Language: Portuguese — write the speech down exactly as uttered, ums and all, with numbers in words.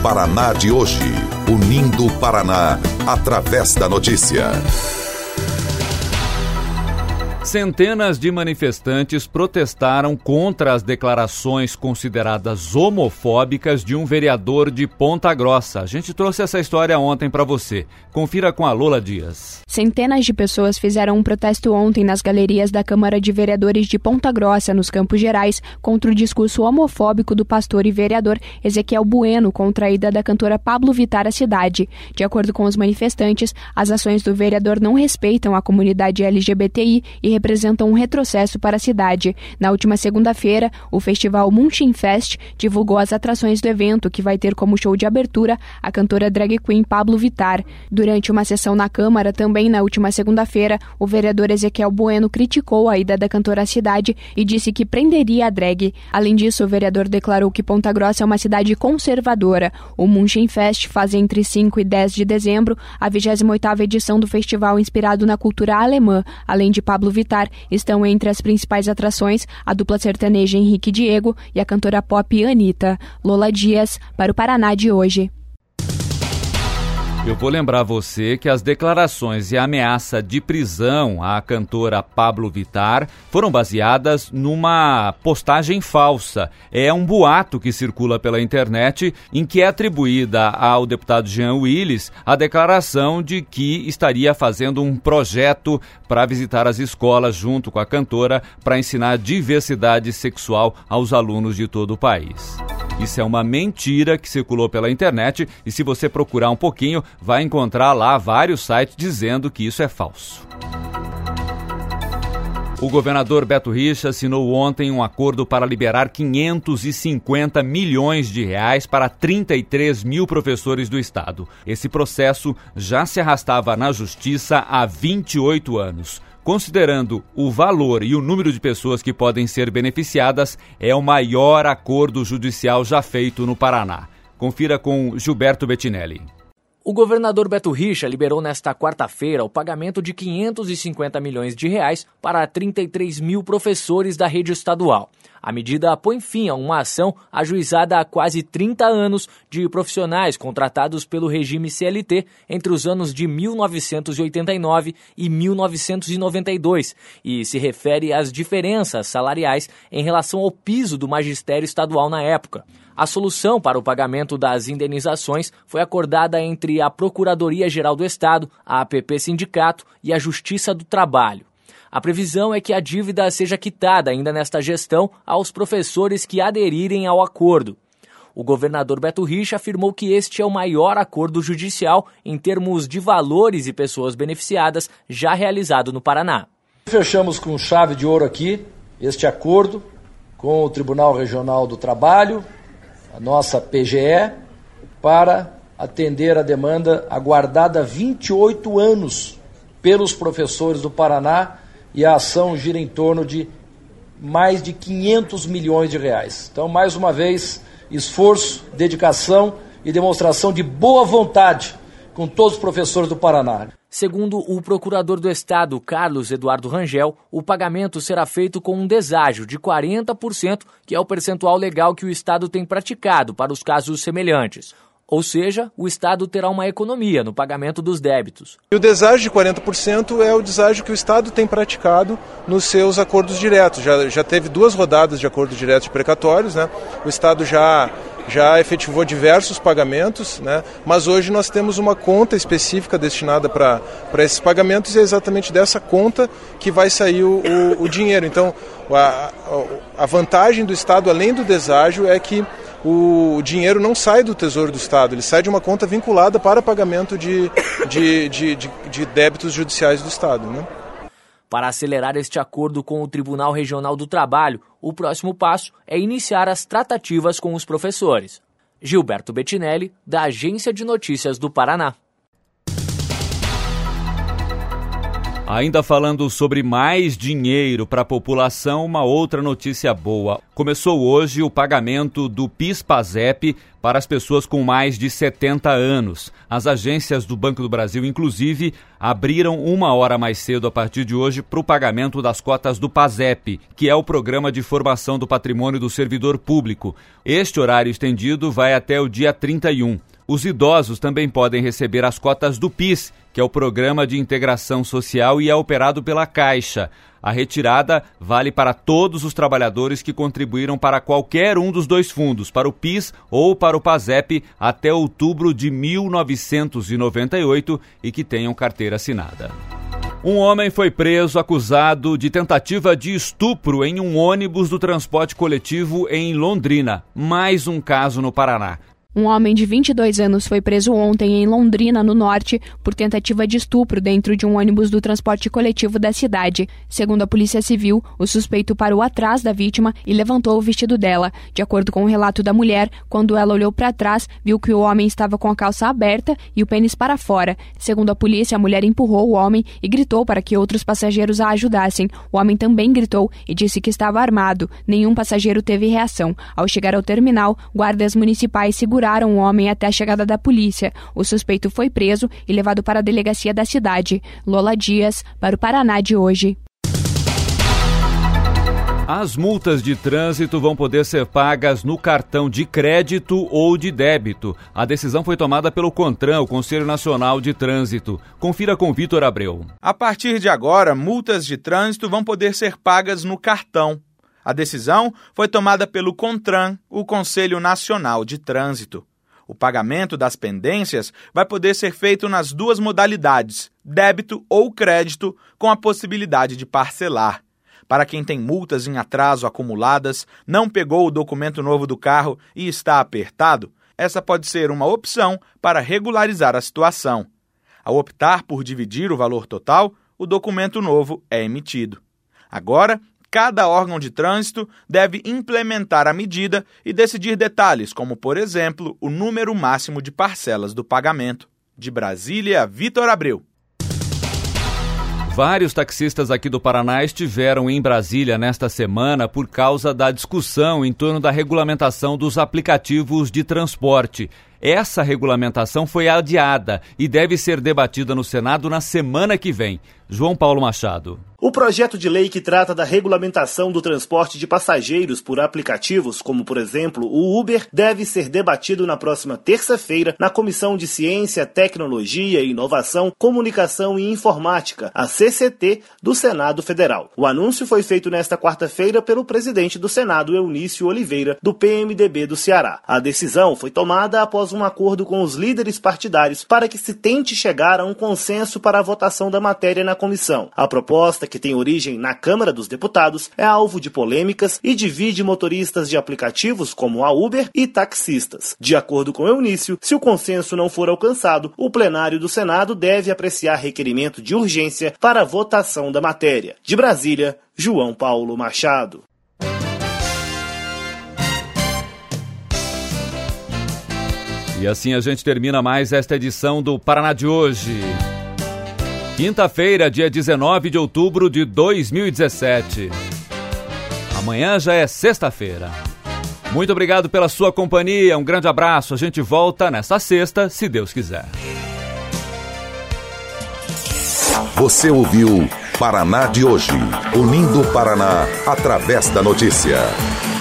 Paraná de hoje. Unindo o Paraná através da notícia. Centenas de manifestantes protestaram contra as declarações consideradas homofóbicas de um vereador de Ponta Grossa. A gente trouxe essa história ontem para você. Confira com a Lola Dias. Centenas de pessoas fizeram um protesto ontem nas galerias da Câmara de Vereadores de Ponta Grossa, nos Campos Gerais, contra o discurso homofóbico do pastor e vereador Ezequiel Bueno contra a ida da cantora Pablo Vittar à cidade. De acordo com os manifestantes, as ações do vereador não respeitam a comunidade L G B T I e representam um retrocesso para a cidade. Na última segunda-feira, o festival Munchin Fest divulgou as atrações do evento, que vai ter como show de abertura a cantora drag queen Pablo Vittar. Durante uma sessão na Câmara, também na última segunda-feira, o vereador Ezequiel Bueno criticou a ida da cantora à cidade e disse que prenderia a drag. Além disso, o vereador declarou que Ponta Grossa é uma cidade conservadora. O Munchin Fest faz entre cinco e dez de dezembro a vigésima oitava edição do festival inspirado na cultura alemã. Além de Pablo Vittar, estão entre as principais atrações a dupla sertaneja Henrique e Diego e a cantora pop Anitta. Lola Dias, para o Paraná de hoje. Eu vou lembrar você que as declarações e a ameaça de prisão à cantora Pablo Vittar foram baseadas numa postagem falsa. É um boato que circula pela internet em que é atribuída ao deputado Jean Willis a declaração de que estaria fazendo um projeto para visitar as escolas junto com a cantora para ensinar diversidade sexual aos alunos de todo o país. Isso é uma mentira que circulou pela internet e se você procurar um pouquinho, vai encontrar lá vários sites dizendo que isso é falso. O governador Beto Richa assinou ontem um acordo para liberar quinhentos e cinquenta milhões de reais para trinta e três mil professores do estado. Esse processo já se arrastava na justiça há vinte e oito anos. Considerando o valor e o número de pessoas que podem ser beneficiadas, é o maior acordo judicial já feito no Paraná. Confira com Gilberto Bettinelli. O governador Beto Richa liberou nesta quarta-feira o pagamento de quinhentos e cinquenta milhões de reais para trinta e três mil professores da rede estadual. A medida põe fim a uma ação ajuizada há quase trinta anos de profissionais contratados pelo regime C L T entre os anos de mil novecentos e oitenta e nove e mil novecentos e noventa e dois e se refere às diferenças salariais em relação ao piso do magistério estadual na época. A solução para o pagamento das indenizações foi acordada entre a Procuradoria-Geral do Estado, a A P P Sindicato e a Justiça do Trabalho. A previsão é que a dívida seja quitada ainda nesta gestão aos professores que aderirem ao acordo. O governador Beto Richa afirmou que este é o maior acordo judicial em termos de valores e pessoas beneficiadas já realizado no Paraná. Fechamos com chave de ouro aqui este acordo com o Tribunal Regional do Trabalho, a nossa P G E, para atender a demanda aguardada há vinte e oito anos pelos professores do Paraná, e a ação gira em torno de mais de quinhentos milhões de reais. Então, mais uma vez, esforço, dedicação e demonstração de boa vontade com todos os professores do Paraná. Segundo o procurador do Estado, Carlos Eduardo Rangel, o pagamento será feito com um deságio de quarenta por cento, que é o percentual legal que o Estado tem praticado para os casos semelhantes. Ou seja, o Estado terá uma economia no pagamento dos débitos. E o deságio de quarenta por cento é o deságio que o Estado tem praticado nos seus acordos diretos. Já, já teve duas rodadas de acordos diretos de precatórios, né? O Estado já, já efetivou diversos pagamentos, né? Mas hoje nós temos uma conta específica destinada para esses pagamentos e é exatamente dessa conta que vai sair o, o, o dinheiro. Então, a, a vantagem do Estado, além do deságio, é que o dinheiro não sai do Tesouro do Estado, ele sai de uma conta vinculada para pagamento de, de, de, de, de débitos judiciais do Estado, né? Para acelerar este acordo com o Tribunal Regional do Trabalho, o próximo passo é iniciar as tratativas com os professores. Gilberto Bettinelli, da Agência de Notícias do Paraná. Ainda falando sobre mais dinheiro para a população, uma outra notícia boa. Começou hoje o pagamento do PIS/PASEP para as pessoas com mais de setenta anos. As agências do Banco do Brasil, inclusive, abriram uma hora mais cedo a partir de hoje para o pagamento das cotas do PASEP, que é o Programa de Formação do Patrimônio do Servidor Público. Este horário estendido vai até o dia trinta e um. Os idosos também podem receber as cotas do PIS, que é o Programa de Integração Social e é operado pela Caixa. A retirada vale para todos os trabalhadores que contribuíram para qualquer um dos dois fundos, para o PIS ou para o PASEP, até outubro de mil novecentos e noventa e oito e que tenham carteira assinada. Um homem foi preso acusado de tentativa de estupro em um ônibus do transporte coletivo em Londrina. Mais um caso no Paraná. Um homem de vinte e dois anos foi preso ontem em Londrina, no norte, por tentativa de estupro dentro de um ônibus do transporte coletivo da cidade. Segundo a Polícia Civil, o suspeito parou atrás da vítima e levantou o vestido dela. De acordo com o relato da mulher, quando ela olhou para trás, viu que o homem estava com a calça aberta e o pênis para fora. Segundo a polícia, a mulher empurrou o homem e gritou para que outros passageiros a ajudassem. O homem também gritou e disse que estava armado. Nenhum passageiro teve reação. Ao chegar ao terminal, guardas municipais seguraram o homem até a chegada da polícia. O suspeito foi preso e levado para a delegacia da cidade. Lola Dias, para o Paraná de hoje. As multas de trânsito vão poder ser pagas no cartão de crédito ou de débito. A decisão foi tomada pelo CONTRAN, o Conselho Nacional de Trânsito. Confira com Vitor Abreu. A partir de agora, multas de trânsito vão poder ser pagas no cartão. A decisão foi tomada pelo CONTRAN, o Conselho Nacional de Trânsito. O pagamento das pendências vai poder ser feito nas duas modalidades, débito ou crédito, com a possibilidade de parcelar. Para quem tem multas em atraso acumuladas, não pegou o documento novo do carro e está apertado, essa pode ser uma opção para regularizar a situação. Ao optar por dividir o valor total, o documento novo é emitido. Agora, cada órgão de trânsito deve implementar a medida e decidir detalhes, como, por exemplo, o número máximo de parcelas do pagamento. De Brasília, Vitor Abreu. Vários taxistas aqui do Paraná estiveram em Brasília nesta semana por causa da discussão em torno da regulamentação dos aplicativos de transporte. Essa regulamentação foi adiada e deve ser debatida no Senado na semana que vem. João Paulo Machado. O projeto de lei que trata da regulamentação do transporte de passageiros por aplicativos, como por exemplo o Uber, deve ser debatido na próxima terça-feira na Comissão de Ciência, Tecnologia, Inovação, Comunicação e Informática, a C C T, do Senado Federal. O anúncio foi feito nesta quarta-feira pelo presidente do Senado, Eunício Oliveira, do P M D B do Ceará. A decisão foi tomada após um acordo com os líderes partidários para que se tente chegar a um consenso para a votação da matéria na comissão. A proposta, que tem origem na Câmara dos Deputados, é alvo de polêmicas e divide motoristas de aplicativos como a Uber e taxistas. De acordo com Eunício, se o consenso não for alcançado, o plenário do Senado deve apreciar requerimento de urgência para a votação da matéria. De Brasília, João Paulo Machado. E assim a gente termina mais esta edição do Paraná de hoje. Quinta-feira, dia dezenove de outubro de dois mil e dezessete. Amanhã já é sexta-feira. Muito obrigado pela sua companhia, um grande abraço. A gente volta nesta sexta, se Deus quiser. Você ouviu Paraná de hoje, unindo o Paraná através da notícia.